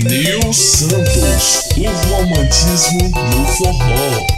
Nil Santos, o romantismo no forró.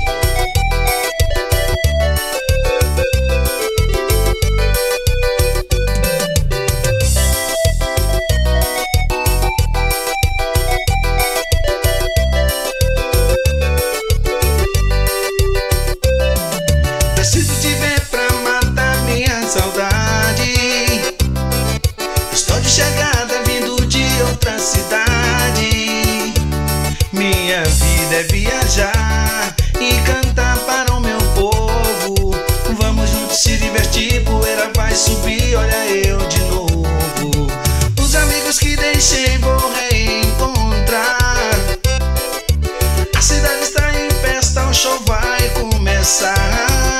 Preciso te ver pra matar minha saudade. Estou de chegada vindo de outra cidade. Minha vida é viajar e cantar para o meu povo. Vamos juntos se divertir, poeira vai subir, olha eu de novo. Os amigos que deixei vou reencontrar. A cidade está em festa, o show vai começar.